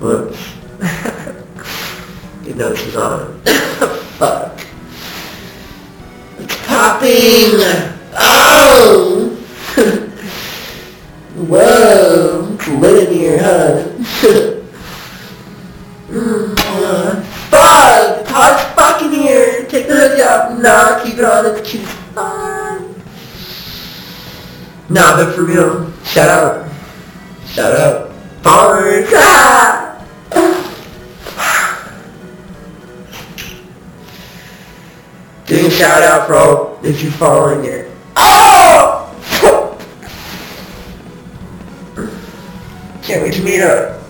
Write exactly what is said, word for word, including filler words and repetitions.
Whoops. You know she's on. Fuck. It's popping! Oh! Whoa! It's lit in here, huh? uh, fuck! It's hot as fuck in here! Take the hoodie off! Nah, keep it on, it's cute. Fine. Nah, but for real, shout out. Shout out. Followers! Ah! Doing a shout out for all if you're following it. Oh! Can't wait to meet up.